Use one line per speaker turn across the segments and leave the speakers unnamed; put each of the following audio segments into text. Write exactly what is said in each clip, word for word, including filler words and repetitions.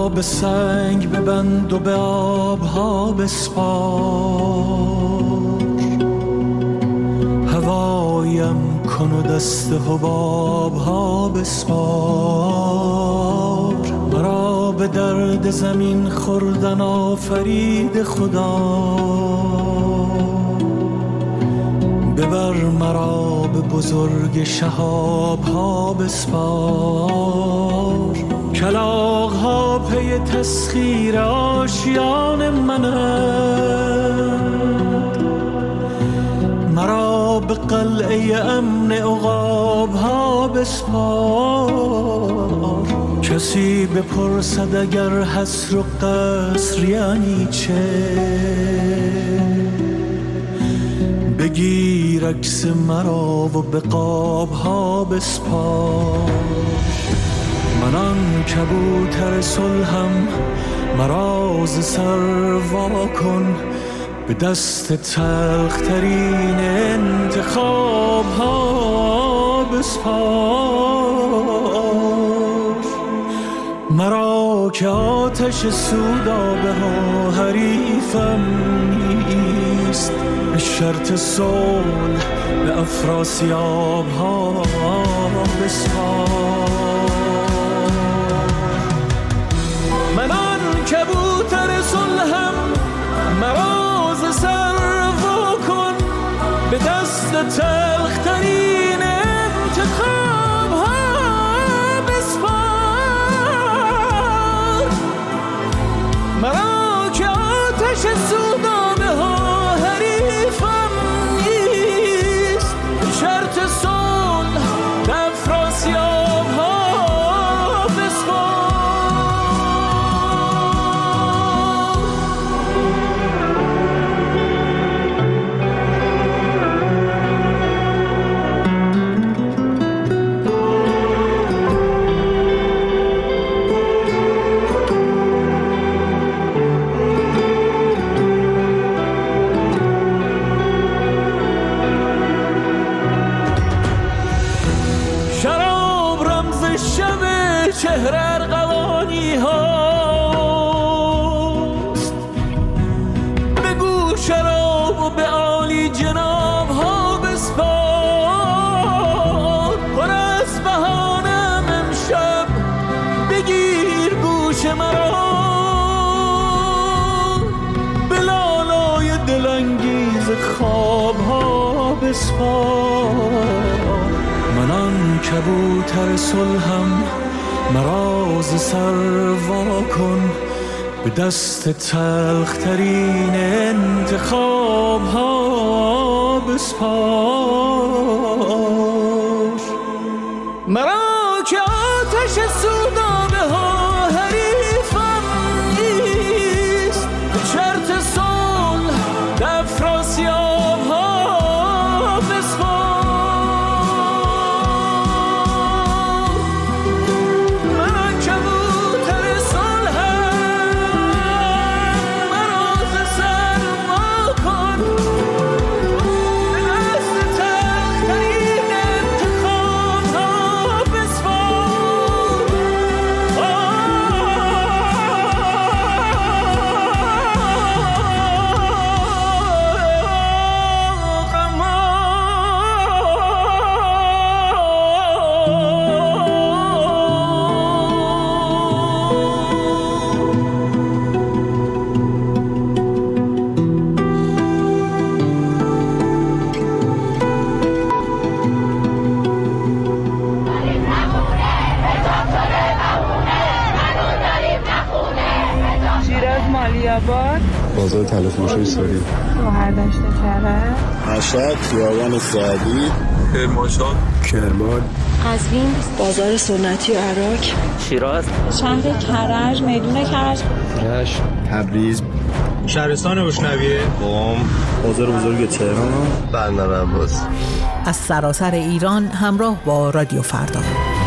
مرا به سنگ ببند و به آبها بسپار، هوایم کن و دست حبابها بسپار. مرا به درد زمین خوردن آفرید خدا، ببر مرا به بزرگ شهابها بسپار. کلاغ‌ها پی تسخیر آشیان منند، مرا به قلعه امن عقاب‌ها بسپار. کسی بپرسد اگر حصر و قصر یعنی چه، بگیر عکس مرا و به قاب‌ها بسپار. من آن کبوتر صلحم، مرا ز سر وا کن، به دست تلخترین انتخاب‌ها بسپار. مرا که آتش سودابه ها حریفم نیست، به شرط صلح به افراسیاب‌ها بسپار. من آن کبوتر صلحم، مرا ز سر وا کن، به دست تلخترین انتخاب‌ها بسپار. مرا که آتش سودابه ها حریفم نیست، شرط صلح به افراسیاب‌ها بسپار. چهره ارغوانی هاست، بگو شراب و به عالی جناب ها بسپار. پر از بهانم امشب بگیر گوش مرا، به لالای دلانگیز خواب ها بسپار. من آن کبوتر صلحم، مرا ز سر وا کن، به دست تلخترین انتخاب‌ها بسپار. مرا که آتش سودابه ها حریفم نیست، شرط صلح به افراسیاب‌ها بسپار.
بازار تلفروشی سوری،
گوهردشت کرد،
مشهد، خیابان سعدی،
کرمانشاه،
کرمان،
قزوین، بازار سنتی و عراق،
شیراز،
شهر کرج، میدون کرج،
رشت، تبریز،
شهرستان روشنویه،
قم، بازار بزرگ تهران،
بندر عباس.
از سراسر ایران همراه با رادیو فردا.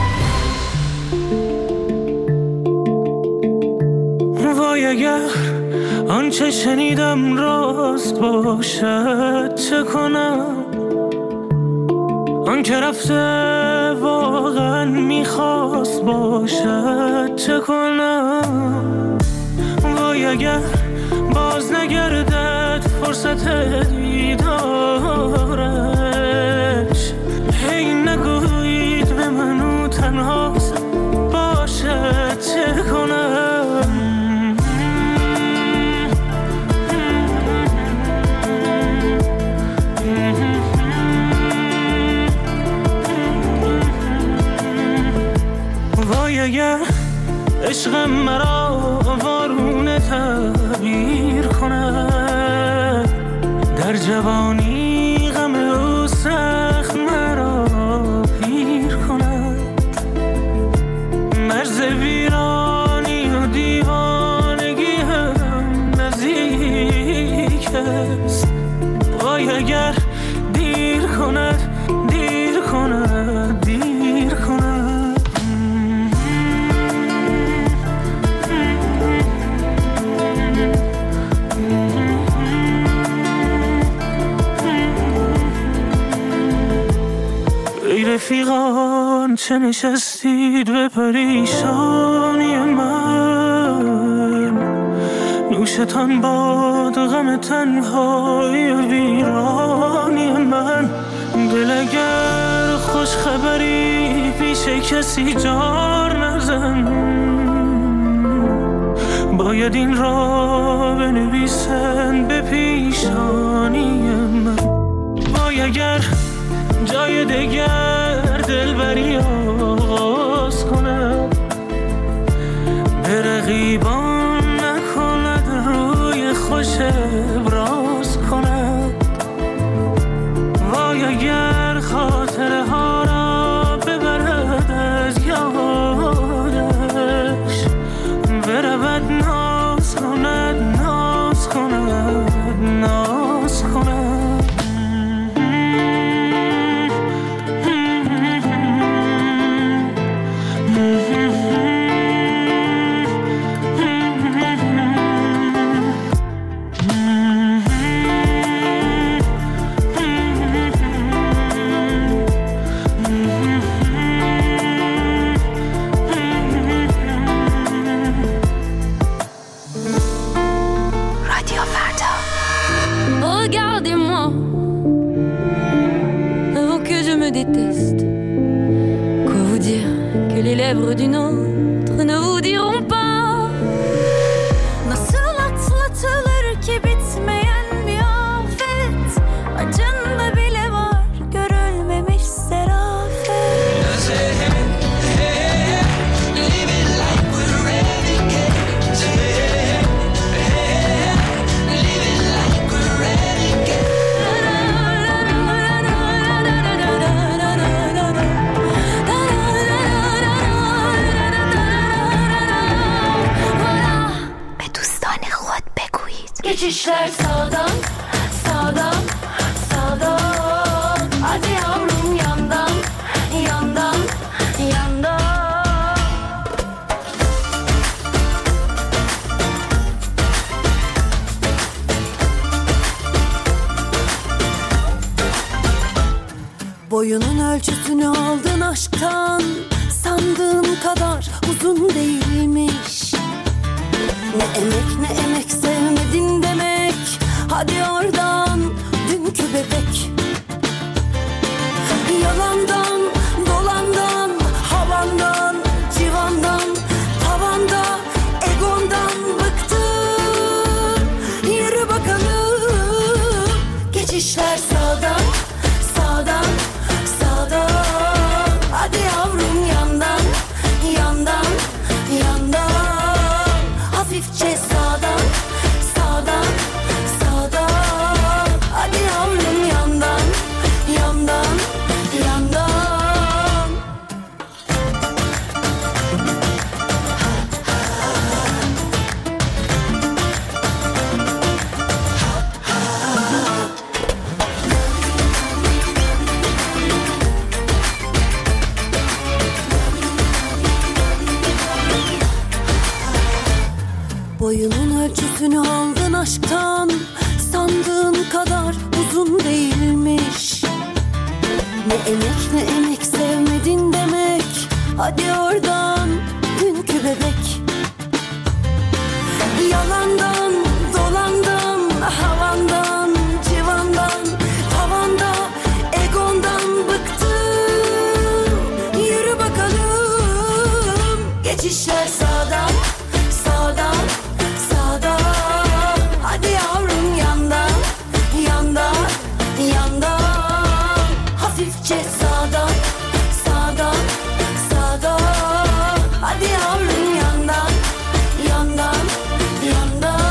وای اگر آنچه شنیدم راست باشد چه کنم، آن که رفته واقعا میخواست باشد چه کنم؟ وای اگر باز نگردد فرصت دیدارش، هی نگویید به منو تنهاست باشد چه کنم؟ وای اگر عشقم مرا وارونه تعبیر کند، در جوانی غم او سخت مرا پیر کند، مرز ویرانی و دیوانگی هم نزدیک است. وای اگر دیر کند دیر کند دیر کند. رفیقان چه نشستید به پریشانی من، نوشتان باد غم تنهای ویرانی من. دل اگر خوش خبری پیش کسی جار نزن، باید این را بنویسن به پیشانی من. وای اگر جای دگر دلبری آغاز کند، به رقیبان نکند روی خوش ابراز کند. وای اگر خاطره ها را ببرد از یادش، برود ناز کند ناز کند ناز کند.
D'une autre ne vous diront pas. Nasıl atlatılır ki bitmeyen bir afet, acında bile var görülmemiş serafet.
Geçişler sağdan, sağdan, sağdan. Hadi yavrum yandan, yandan, yandan.
Boyunun ölçüsünü aldın aşktan, sandığın kadar uzun değilmiş. Ne emek ne emek sevmedin demek, hadi oradan dünkü bebek. Yalandan, dolandan, havandan, civandan, tavanda, egondan bıktım. Yürü bakalım. Geçişler sağdan, sağdan, sağdan. Hadi yavrum yandan, yandan, yandan. Hafifçe sağdan, sağdan, sağdan. Hadi yavrum yandan, yandan, yandan. Boyunun ölçüsünü aldın aşktan, sandığın kadar uzun değilmiş. Ne emek ne emek sevmedin demek. Hadi oradan dünkü bebek. Yalandan dolandan, havandan civandan, tavanda egondan bıktım. Yürü bakalım. Geçişler sağdan sağdan sağdan. Hadi yavrum yandan yandan yandan. Hafifçe sağdan sağdan sağdan. Hadi yavrum yandan yandan yandan.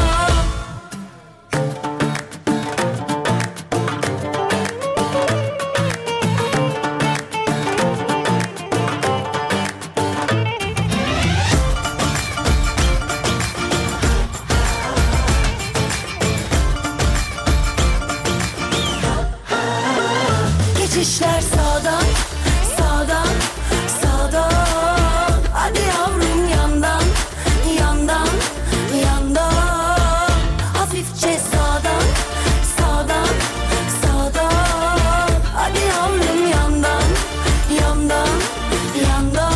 Geçişler sağdan sağdan sağdan. Hadi yavrum yandan yandan yandan. Hafifçe sağdan sağdan sağdan. Hadi yavrum yandan yandan yandan.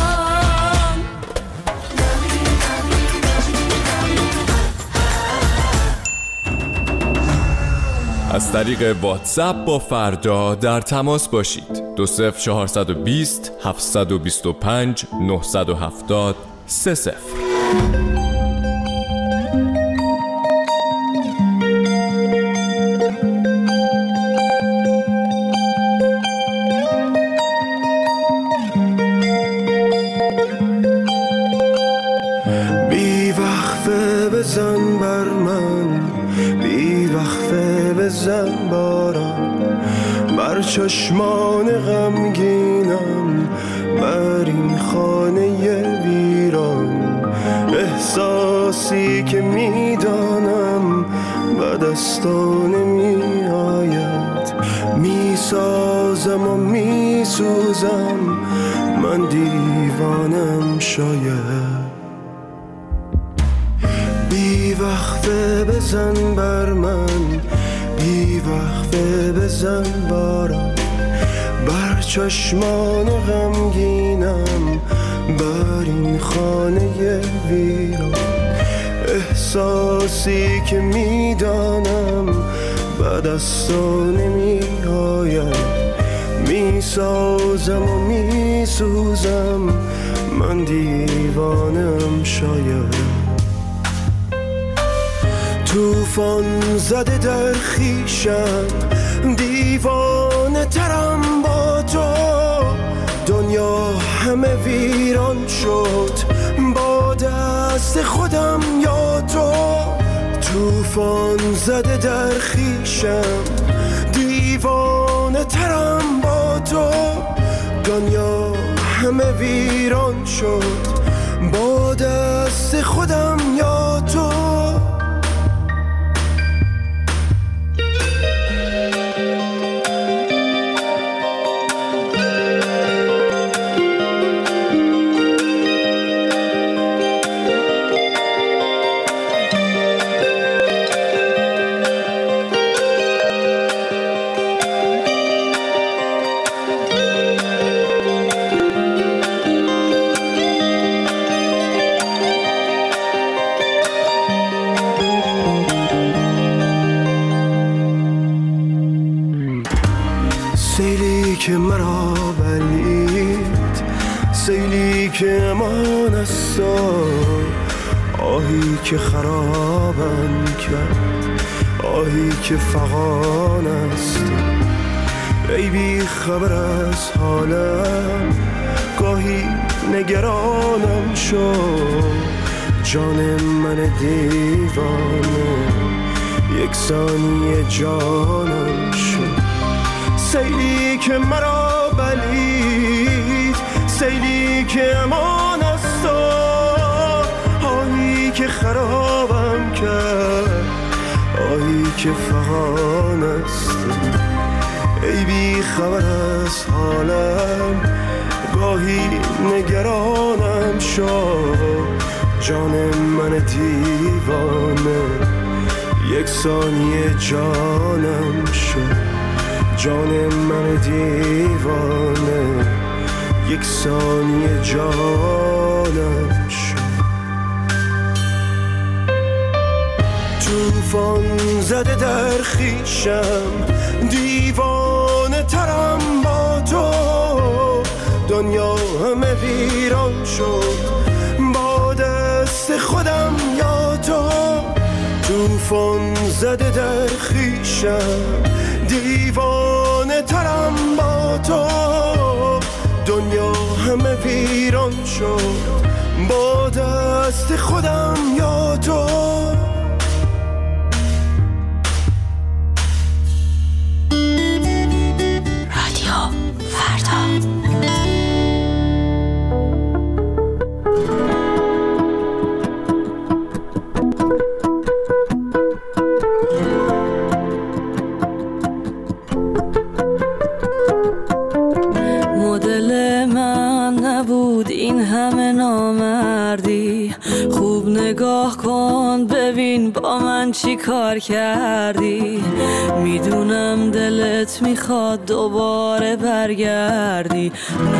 از طریق واتساپ با فردا در تماس باشید. دو صفر چهارصد و بیست هفتصد و بیست و پنج نهصد و هفتاد سه صفر.
بی وقفه بزن بر من، بی وقفه بزن بارم بر چشمان غمگینم، بر این خانه ویران. احساسی که میدانم به دستان می آید، میسازم و میسوزم، من دیوانم شاید. بی وقفه بزن بر من، بی وقفه بزن بارم بر چشمان غمگینم، بر این خانه ویران. احساسی که میدانم به دستان نمی آید، میسازم و میسوزم، من دیوانم شاید. توفان زده در خیشم، دیوانه ترم با تو. دنیا همه ویران شد با دست خودم یا تو. توفان زده در خیشم، دیوانه ترم با تو. دنیا همه ویران شد با دست خودم یا تو. سیلی که مرا بلید، سیلی که امان است، آهی که خرابم کرد، آهی که فغان است. ای بی خبر از حالم، گاهی نگرانم شو، جان من دیوانه یک ثانیه جانم شو. سیلی که مرا بلید، سیلی که امان است، آهی که خرابم کرد، آهی که فغان است. ای بی خبر از حالم، گاهی نگرانم شو، جان من دیوانه یک ثانیه جانم شو، جان من دیوانه یک ثانیه جانم شد. توفان زده در خیشم دیوانه ترم با تو، دنیا همه ویران شد با دست خودم یا تو. توفان زده در خیشم دیوانه ترم با تو، دنیا همه ویران شد با دست خودم یا تو.
رادیو فردا.
این همه نامردی، خوب نگاه کن ببین با من چی کار کردی. میدونم دلت میخواد دوباره برگردی،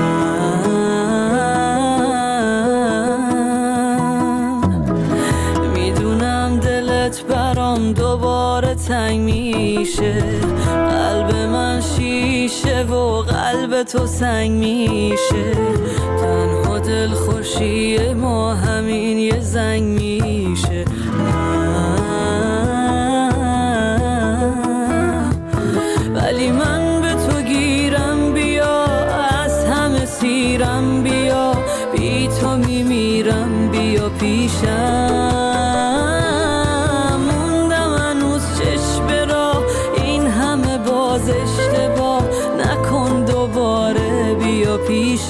میدونم دلت برام دوباره تنگ میشه. قلب من شیشه و قلب تو سنگ میشه. تنها دل خوشی ما همین یه زنگ میشه. ولی من به تو گیرم بیا، از همه سیرم بیا، بی تو میمیرم بیا پیشم. موندم هنوز چشم را این همه باز اشتباه نکن، دوباره بیا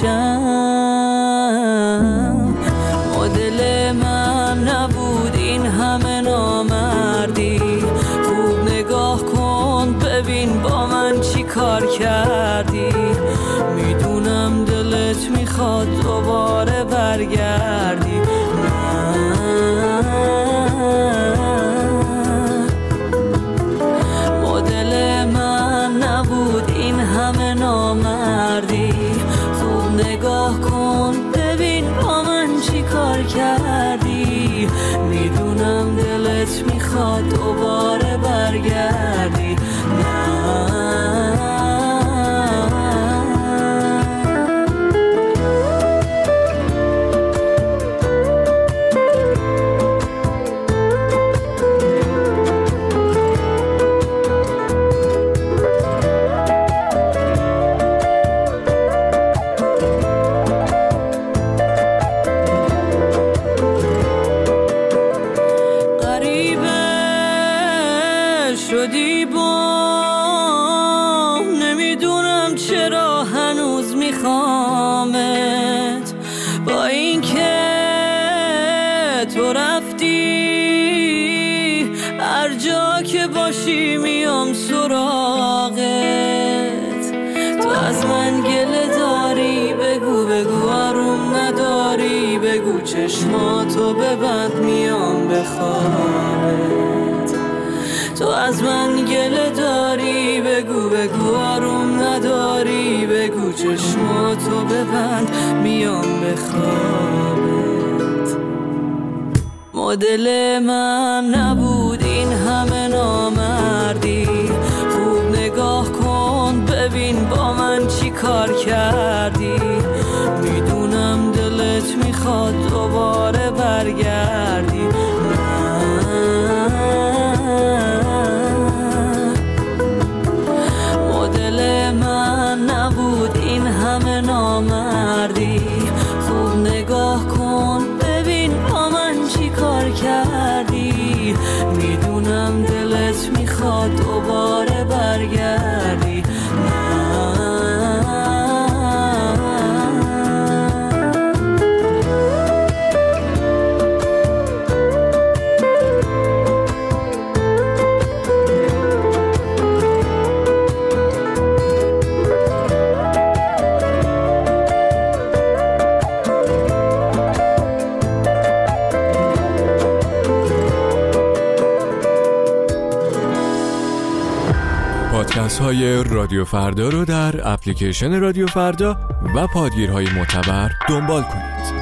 پیشم. مدل من نبود این همه نامردی، خوب نگاه کن ببین با من چی کار کردی. میدونم دلت میخواد دوباره برگردی، مدل من نبود این همه نامردی. خوب نگاه کن ببین با من چی کار کردی. میدونم دلت میخواد دوباره برگردی، شدی با نمیدونم چرا هنوز میخوامت. با اینکه تو رفتی هر جا که باشی میام سراغت. تو از من گله داری بگو بگو، آروم نداری بگو، چشماتو ببند میام بخوابت. تو از من گله داری بگو بگو، آروم نداری بگو، چشماتو ببند میام بخوابت. مدل من نبود این همه نامردی، خوب نگاه کن ببین با من چی کار کردی. میدونم دلت میخواد دوباره برگردی، مدل من نبود این همه نامردی. خوب نگاه کن ببین با من چی کار کردی. میدونم دلت میخواد دوباره برگردی،
پادکست‌های رادیو فردا رو در اپلیکیشن رادیو فردا و پادگیرهای معتبر دنبال کنید.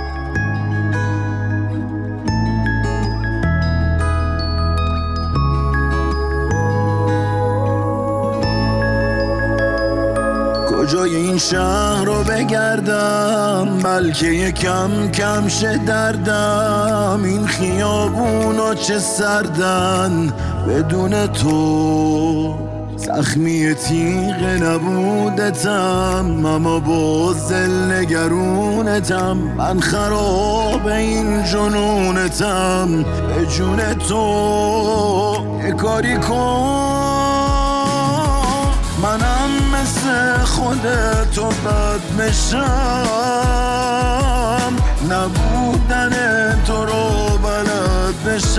کجای این شهر رو بگردم، بلکه یکم کم شه دردم. این خیابونا چه سردن بدون تو، زخمی تیغ نبودتم اما باز دل نگرونتم. من خراب این جنونتم، به جون تو یه کاری کن. منم مثل خودتو بد بشم، نبودن تو رو بلد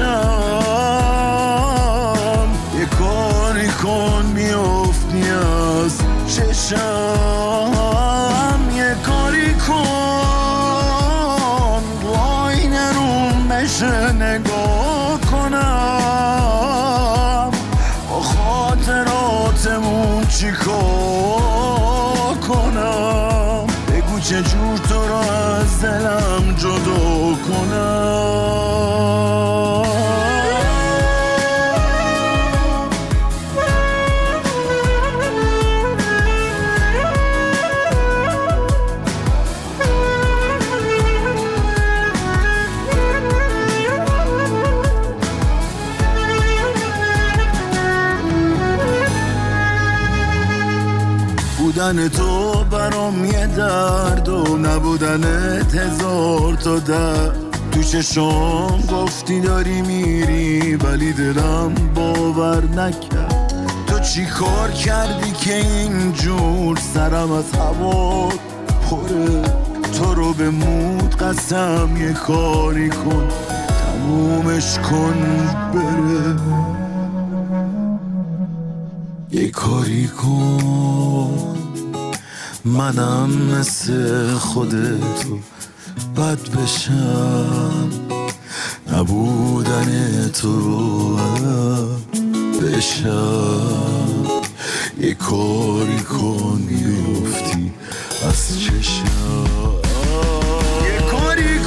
بشم. یه کاری کن میافتی از چشم، یه کاری کن تو آینه روم بشه نگاه کنم. با خاطراتمون چی کار کنم، بگو چجور تو رو از دلم جدا کنم. بودن تو برام یه درد و نبودنت هزار تا درد. تو چشام گفتی داری میری ولی دلم باور نکرد. تو چی کار کردی که اینجور سرم از هوا پره؟ تو رو به مود قسم یه کاری کن تمومش کن بره. یه کاری کن منم مثل خودتو بد بشم، نبودن تو رو بشم. یه کاری کن میفتی از چشم، یه کاری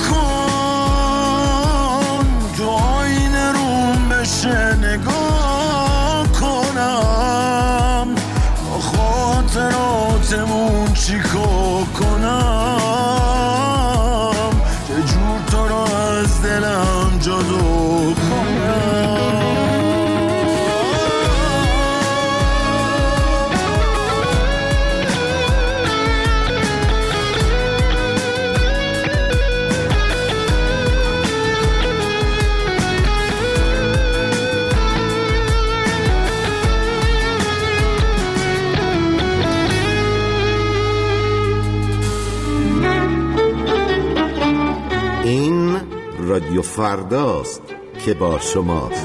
کن تو آینه روم بشه نگاه کنم. با خاطراتمون چیکار کنم، چجور تو رو از دلم جدا کنم.
رادیو فرداست که با شماست.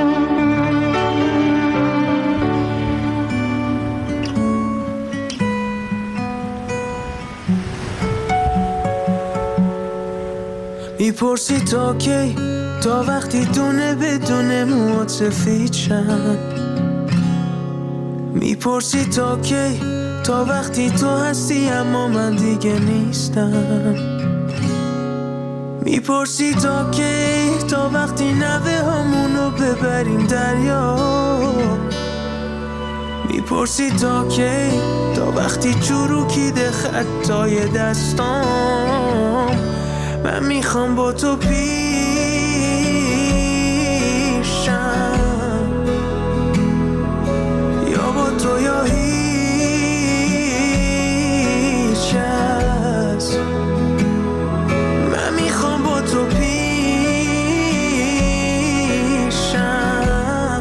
میپرسی تا کی، تا وقتی دونه بدونه موات سفید شن. میپرسی تا کی، تا وقتی تو هستی اما من دیگه نیستم. میپرسی تا کی، تا وقتی نوه همونو ببریم دریا. میپرسی تا کی، تا وقتی چروکیده خطای دستام. من میخوام با تو پیشم، یا با تو یا هیچ کس. من میخوام با تو پیشم،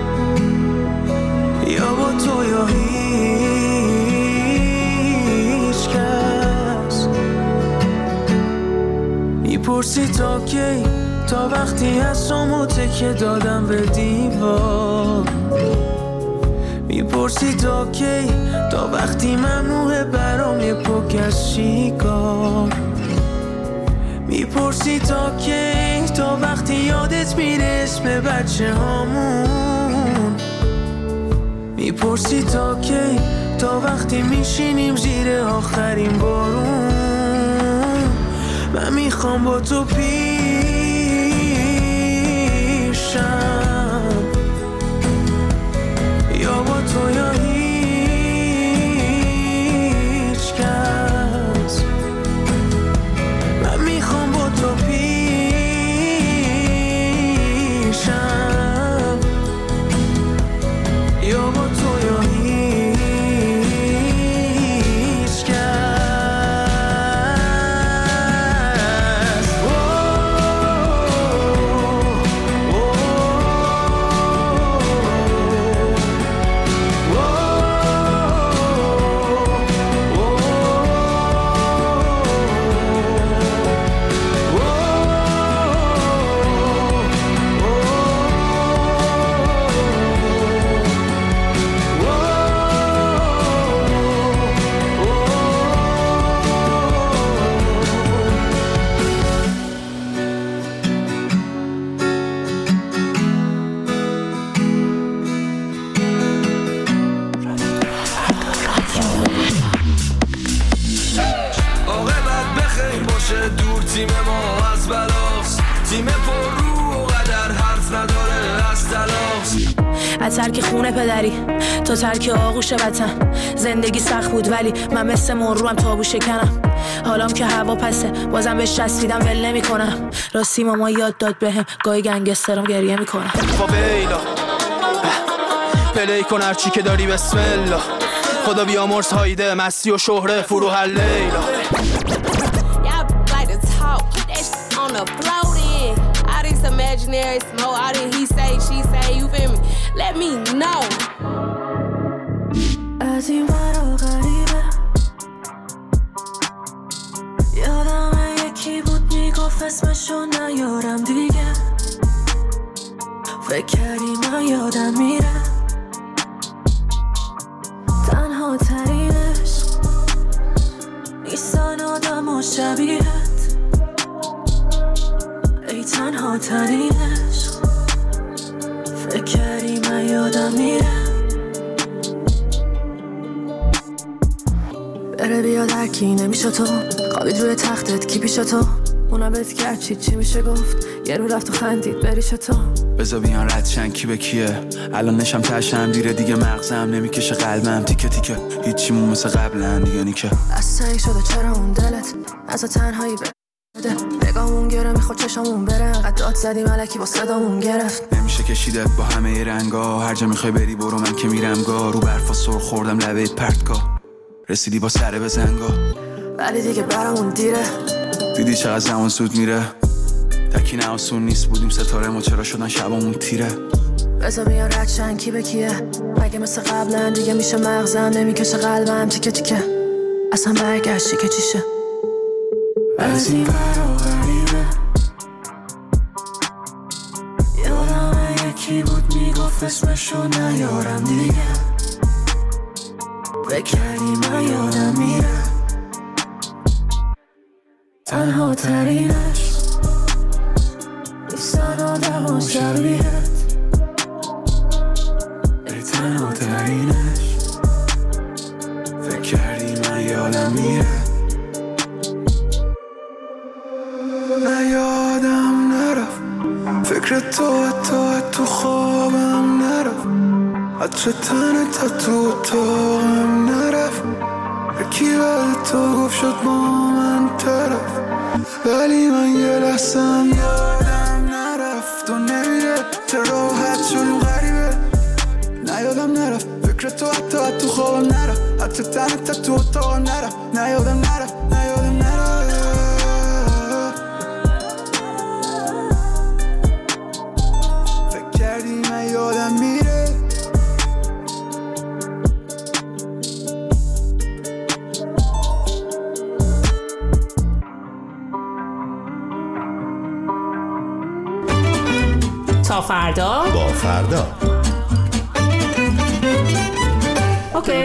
یا با تو یا هیچ کس. میپرسی تا کی، تا وقتی هستم تکیه دادم به دیوار. میپرسی تا کی، تا وقتی ممنوعه برام یه پک از شیکار. میپرسی تا کی، تا وقتی یادت میره اسم بچه هامون. میپرسی تا کی، تا وقتی میشینیم زیر آخرین بارون. من میخوام با تو پیشم، یا با تو یا هیچ کس. من میخوام با تو پیشم، یا با تو یا هیچ کس. تیم ما از بلاست، تیم پر رو و قدر حرف نداره از تلاست.
از ترک خونه پدری تا ترک آغوش وطن، زندگی سخت بود ولی من مثل مرو هم تابو شکنم. حالام که هوا پسه بازم بهش چسبیدم ول نمی کنم. راستی ماما یاد داد بهم گاهی گنگسترم گریه میکنم.
فاویلا پلی کن هرچی که داری بسم الله. خدا بیامرز هایده مستی و شهره فرو هر لیلا.
On the floor then, all this imaginary smoke, all this he say, she say, you feel me? Let me know.
از این برا غریبه یادم یکی بود میگفت اسمشو نیارم دیگه. فکر کردی من یادم میره. تنها ترینش نیستن آدم و شبیهت. ای تنها ترینش فکر کردی من یادم میره. بره بیاد هرکی نمیشه تو، خوابید روی تختت کی پیش تو. اونم بهت کرد چی چی میشه گفت، یه رو رفت و خندید بریش تو.
بذار بیان رد شن کی به کیه، الان نشم تشم دیره دیگه مغزم نمیکشه قلبم تیکه تیکه. هیچیمون مثل قبلا دیگه نیکه.
از سنگ شده چرا اون دلت از تنهایی بده. نگامون گره میخواد چشامون بره. قطعات زدی ملکی با صدامون گرفت.
نمیشه کشیدت با همه رنگا، هر جا میخوای بری برو من که میرم گا. رو برفا سر خوردم لبه پرتگاه، رسیدی با سره به زنگا.
ولی دیگه برامون دیره.
دیدی چقدر زمان زود میره. تکی نه آسون نیست بودیم ستاره ما چرا شدن شبامون تیره.
بذار بیان رد شن کی به کیه، مگه مثل قبلا دیگه میشه مغزم نمیکشه قلبم تیکه تیکه. اصلا برگشتی که چیشه.
از این برا غریبه یادم یکی بود میگفت اسمشو نیارم دیگه. فکر کردی من یادم میره. تنها ترینش نیستن آدم و شبیهت. ای تنها ترینش فکر کردی من یادم میره. نیادم نرفت فکر تو حتی تو خوابم نرفت. حتی تنت تو اتاقم نرفت. یکی بعد تو گفت شد با من طرف، ولی من یه لحظم یادم نرفت و نمیره. چه راحت شدیم غریبه. نیادم نرفت فکر تو حتی تو خوابم نرفت. حتی تنت تو اتاقم نرفت. نیادم نرفت نیادم نرفت. یادم میره.
تا فردا
با فردا.
اوکی.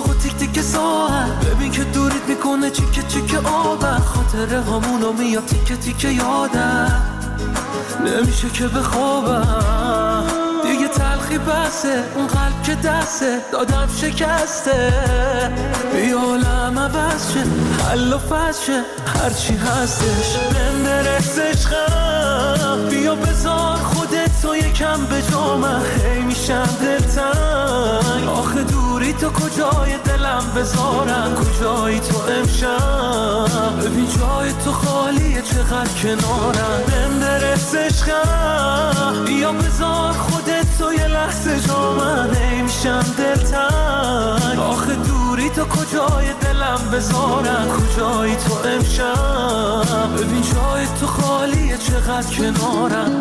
و تیک تیک ساعت، ببین که دوریت میکنه چیکه چیکه آبم، خاطره هامونو میاد تیکه تیکه یادم، نمیشه که بخوابم دیگه، تلخی بسه اون قلب که دسته دادم شکسته، بیا عالم عوض شه حل و فصل شه هرچی هستش، بهم برس عشقم بیا بذار خودت تو یکم به جا، من خیلی میشم دلتنگ، آخه دوری تو کجای دلم بذارم، کجایی تو امشب، ببین جای تو خالیه چقدر کنارم، بهم برس عشقم بیا بذار خودت تو یه لحظه جا، من نمیشم دلتنگ، آخه دوری تو کجای دلم بذارم، کجایی تو امشب، ببین جای تو خالیه چقدر کنارم.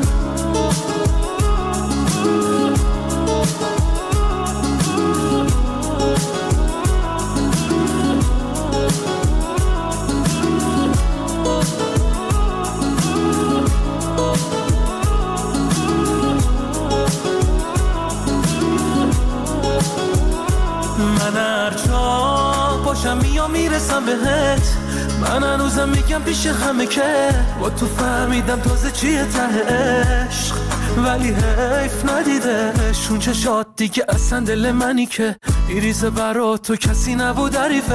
من هر جا باشم میام میرسم بهت، من هنوزم میگم پیش همه که با تو فهمیدم تازه چیه ته عشق، ولی حیف ندیدش اون چشات دیگه اصلا دل منی که میریزه برا تو کسی نبود عریفش،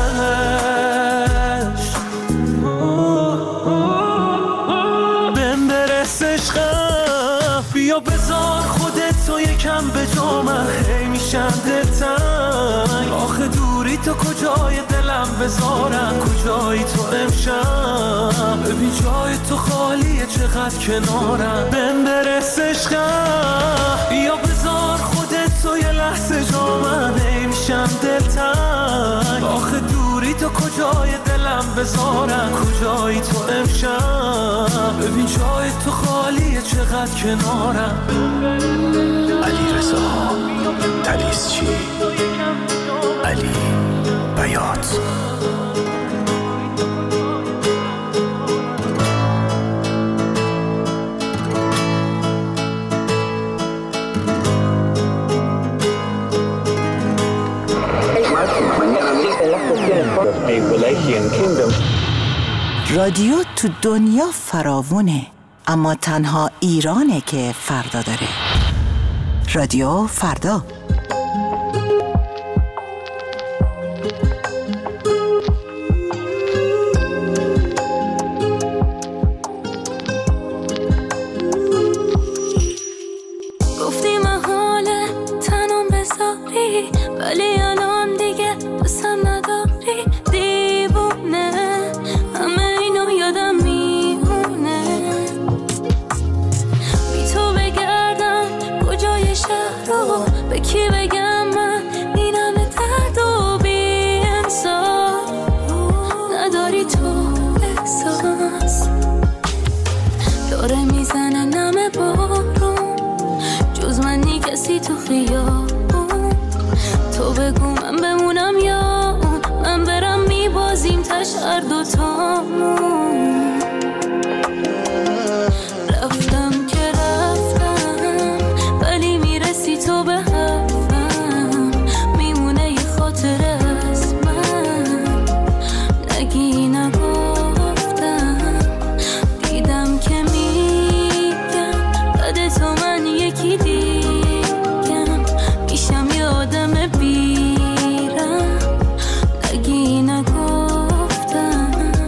بهم برس عشقم بیا بذار خودت تو یکم به جا، من خیلی میشم دلتنگ، آخه دوری تو کجای دلم بذارم، کجایی تو امشب، ببین جای تو خالیه چقدر کنارم، بهم برس عشقم بیا بذار خودت تو یه لحظه جا، من نمیشم دلتنگ، آخه دوری تو کجای دلم بذارم، کجایی تو امشب، ببین جای تو خالیه چقدر کنارم.
علی رضا تلیسچی، علی بیات.
رادیو تو دنیا فراوونه، اما تنها ایرانه که فردا داره. رادیو فردا.
گفتی محاله تنم بذاری، ولی الان دیگه دوستم نداری، دیوونه همه اینو یادم میمونه، بی تو بگردم کجای شهر رو، به کی بگم من اینم درد و بی انصاف، نداری تو احساس، داره میزنه نم بارون، جز منی کسی تو خیابون، تو بگو من بمونم یا اون، من برم میبازیم تش هر دوتامون، رفتم که رفتم ولی میرسی تو به حرفم، میمونه یه خاطره از من، نگی نگفتم، دیدم که میگم بعد تو من یکی دیگم، میشم یه آدم بیرم، نگی نگفتم.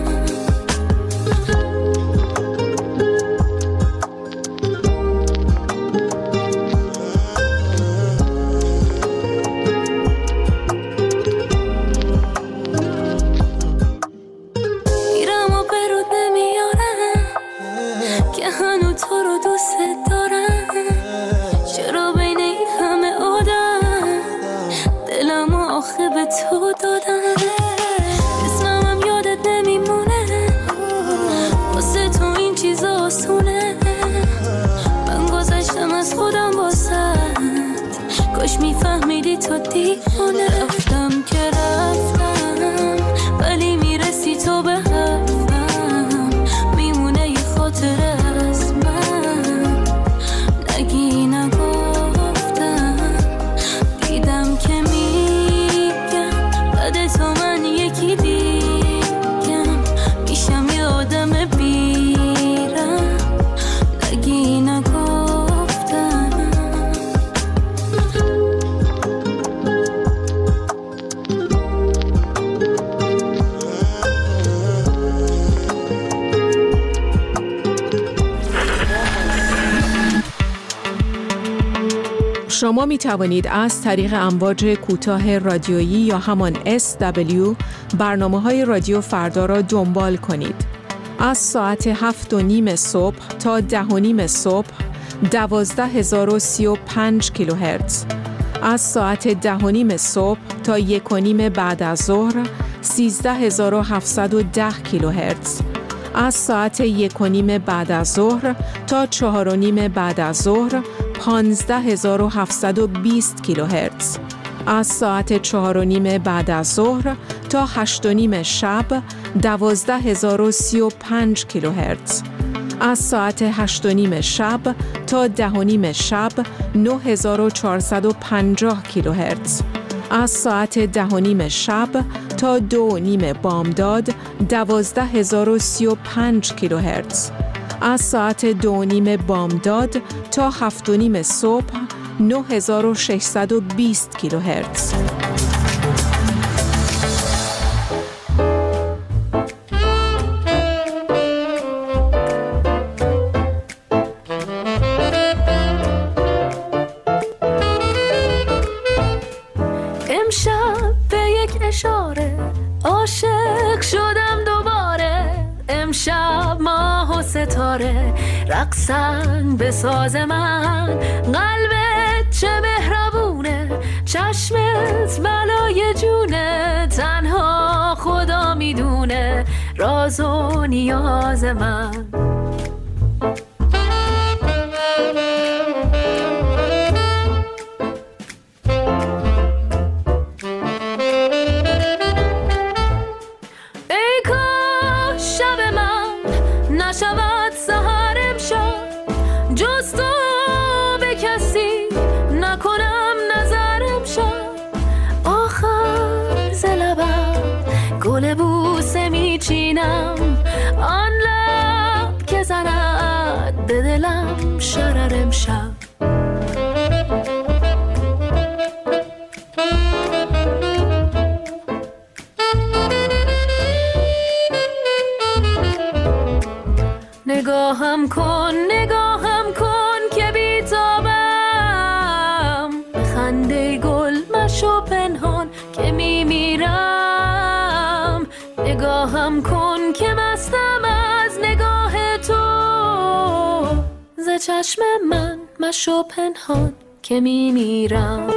میرم و برود نمیارم که هنو تو رو دوست دارم، چرا بین این همه آدم دلم آخه به تو دادم، اسمم هم یادت نمیمونه، واسه تو این چیزا آسونه، من گذشتم از خودم واسد، کاش میفهمیدی تو دیوانه، رفتم که رفتم ولی میرسی تو به حرفم، میمونه یه خاطره از من، نگی نگفتم، دیدم که میگم
شما می توانید از طریق امواج کوتاه رادیویی یا همان اس دبلیو برنامه های رادیو فردا را دنبال کنید. از ساعت هفت و نیم صبح تا ده و نیم صبح دوازده هزار و سی و پنج کیلوهرتز، از ساعت ده و نیم صبح تا یک و نیم بعد از ظهر سیزده هزار و هفتصد و ده کیلوهرتز، از ساعت یک و نیم بعد از ظهر تا چهار و نیم بعد از ظهر پانزده هزار و هفتصد و بیست کیلوهرتز، از ساعت چهار و نیم بعد از ظهر تا هشت و نیم شب دوازده هزار و سی و پنج کیلوهرتز، از ساعت هشت و نیم شب تا ده و نیم شب نه هزار و چهارصد و پنجاه کیلوهرتز، از ساعت ده و نیم شب تا دو و نیم بامداد دوازده هزار و سی و پنج کیلوهرتز، از ساعت دو و نیم بامداد تا هفت و نیم صبح نه هزار و ششصد و بیست کیلوهرتز.
امشب به یک اشاره عاشق شدم دوباره، امشب ماه و ستاره رقصن به ساز من، قلبت چه مهربونه، چشمت بلای جونه، تنها خدا میدونه راز و نیاز من. گل بوسه میچینم آن لب که زند به دلم شرر امشب. نگاهم کن نگاهم کن که بیتابم، خنده گل مشو پنهان که میمیرم. نگاهم کن که مستم از نگاه تو، ز چشم من مشو پنهان که میمیرم.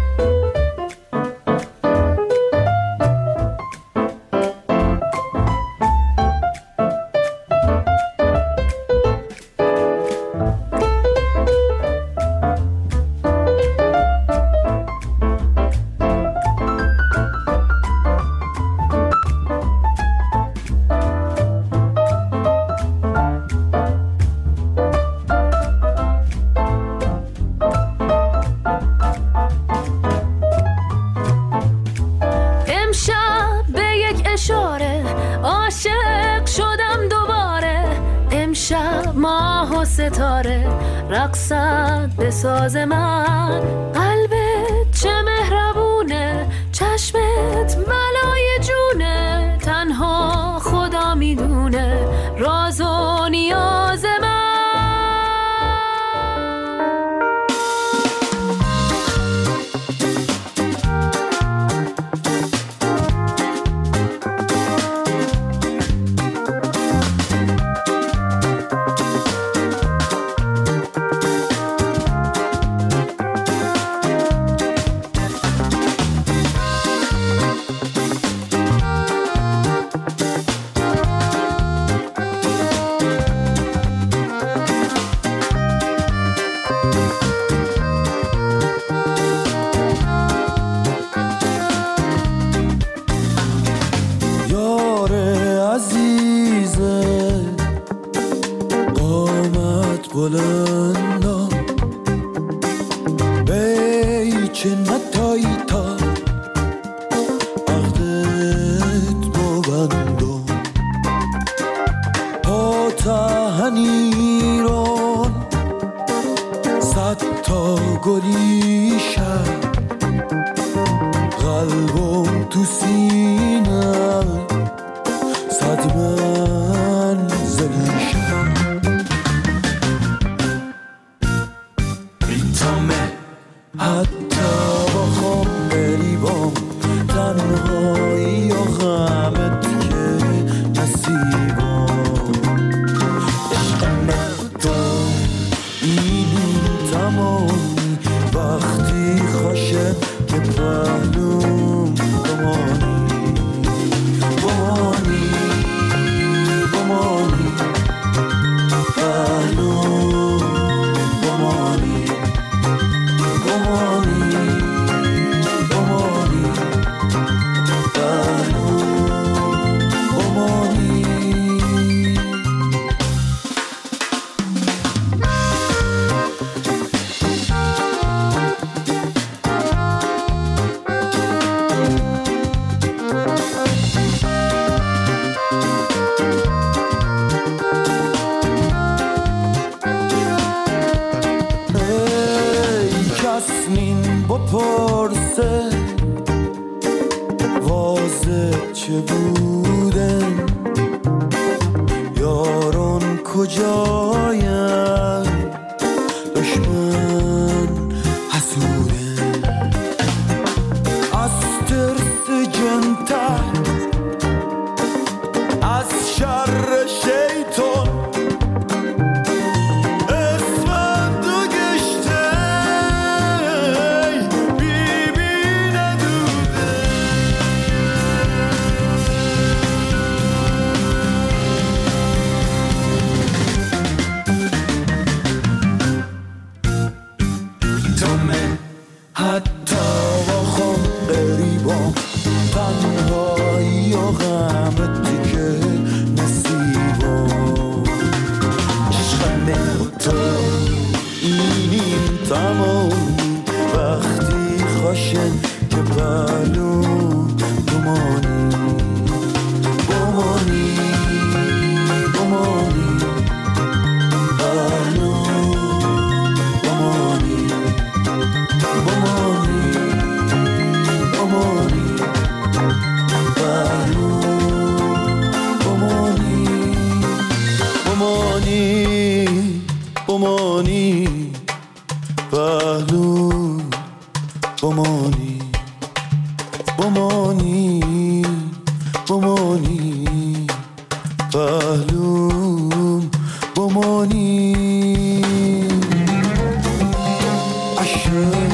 ستاره رقصد به ساز من، قلبت چه مهربونه، چشمت بلای جونه، تنها خدا میدونه راز و نیاز من.
بلندا بیچه نتایی تا عهدت ببندم پا تهنیران صد تا گلی شد قلبم تو سینه صد منزلی شد
چه بودن یاران کجایم دشمن حسوده از ترس جنتر از شر شیطان اسمت دو گشته بیبی ندوده تومه حتی با خم قریبام تنهایی و غمت که نصیبام عشق من و تو اینیم تمامی وقتی خوشن که پلو بمانی بمانی بمانی پلو بمانی بمانی بمانی پلو بمانی بمانی بمانی پهلو بمانی بمانی بمانی پهلو بمانی عشق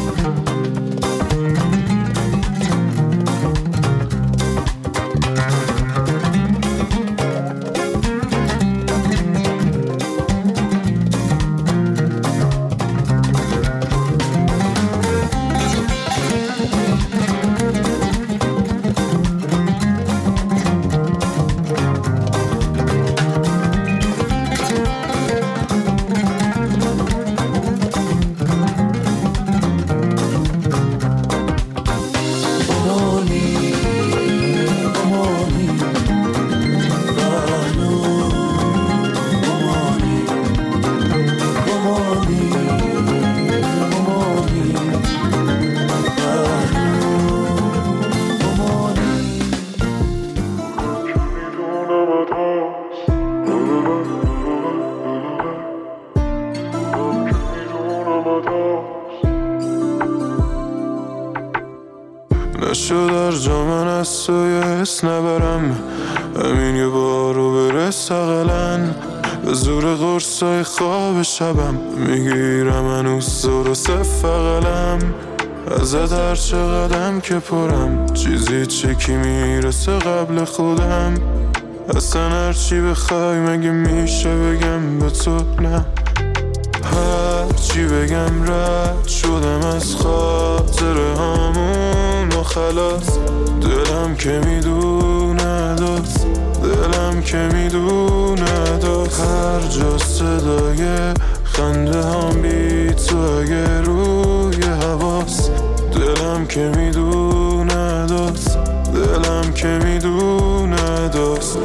نشد در جا من از تو یه حس نبرم همین یه بارو برس اقلن به زور قرصای خواب شبم میگیرم هنوز زور و صف اقلم ازت هر چه قدم که پرم چیزی چکی میرسه قبل خودم اصلا هر چی بخوای مگه میشه بگم به تو نه هر چی بگم رد شدم از خاطر همون و خلاص دلم که میدونه داست دلم که میدونه داست هر جا صدای خنده هم بی تو اگه روی حواس دلم که میدونه داست دلم که میدونه داست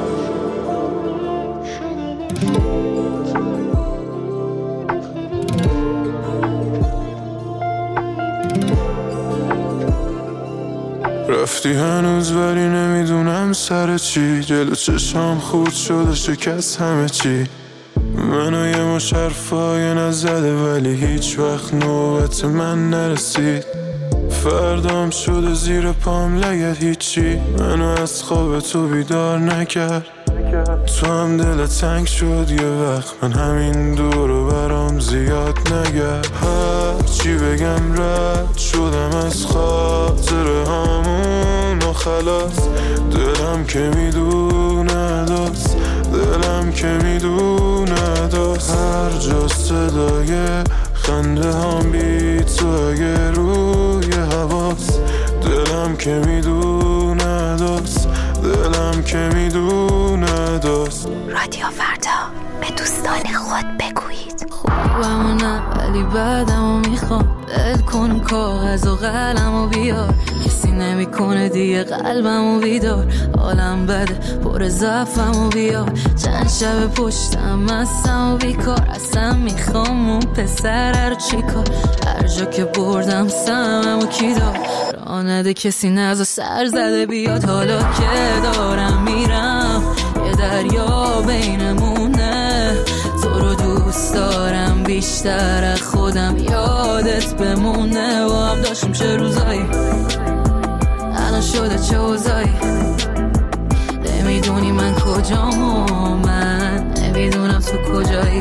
رفتی هنوز ولی نمیدونم سر چی جلو چشام خورد شده شکست همه چی منو یه مشرفای نزده ولی هیچ وقت نوبت من نرسید فردام شده زیر پام لگد هیچی منو از خواب تو بیدار نکرد تو هم دل تنگ شد یه وقت من همین دورو برام زیاد نگرد هر چی بگم رد شدم از خاطر همون و خلاص دلم که میدونه داست دلم که میدونه داست هر جا صدای خنده هم بی تو اگه روی حواس دلم که میدونه داست دلم که میدونه داست
رادیو فردا به دوستان خود بگویید
خوبمو نه ولی بعدمو میخوام دل کن کاغذ و قلمو بیار کسی نمیکنه دیگه قلبمو بیدار حالم بده پر ضعفمو بیار چند شب پشتم مستم و بیکار اصلا میخوام اون پسر رو چیکار هر جا که بردم سممو کی دار آنده کسی نزا سر زده بیاد. حالا که دارم میرم یه دریا بینمونه، تو رو دوست دارم بیشتر از خودم، یادت بمونه. و هم داشتیم چه روزایی، الان شده چه اوضاعی. نمیدونی من کجام و من نمیدونم تو کجایی.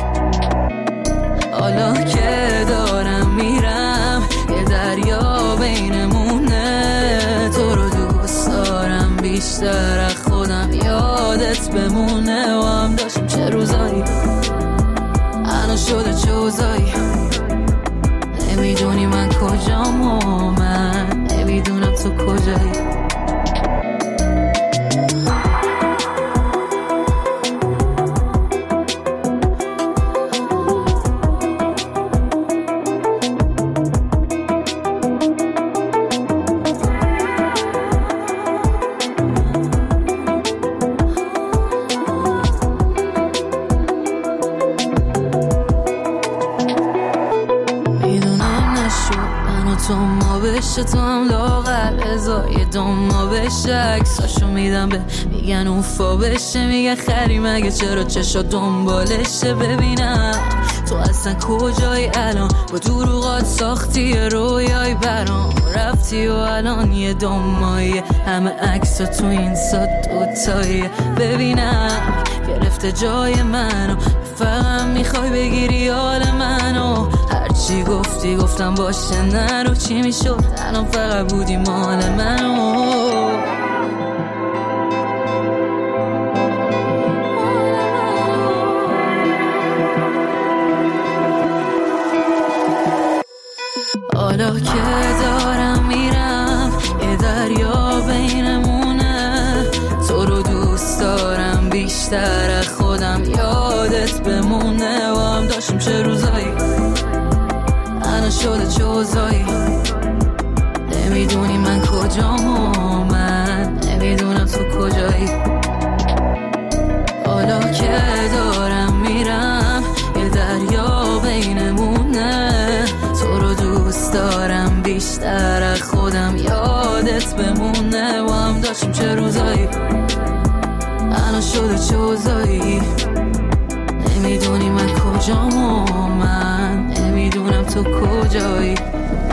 حالا که دارم میرم یه دریا بینمونه، تو رو دوست دارم بیشتر از خودم، یادت بمونه. و هم داشتیم چه روزایی، الان شده چه اوضاعی. نمیدونی من کجام و من نمیدونم تو کجایی. تو هم لاغر ازای دوما بشه، عکساشو میدم به میگن اوفا بشه، میگن خری مگه چرا چشا دنبالشه. ببینم تو اصلا کجایی الان، با دروغات ساختی رویای برام، رفتی و الان یه دومایی، همه عکسا تو این سات دوتایی. ببینم گرفته جای منو، فقط میخوای بگیری حال منو. هرچی گفتی گفتم باشه نرو، چی میشد الان فقط بودی مال منو. حالا که دارم میرم یه دریا بینمونه، تو رو دوست دارم بیشتر از خودم، یادت بمونه. و هم داشتیم چه روزایی، الان شده چه اوضاعی. نمیدونی من کجام و من نمیدونم تو کجایی. حالا که دارم میرم یه دریا بینمونه، تو رو دوست دارم بیشتر از خودم، یادت بمونه. و هم داشتیم چه روزایی، الان شده چه اوضاعی. نمیدونی من کجام و من نمیدونم تو کجایی.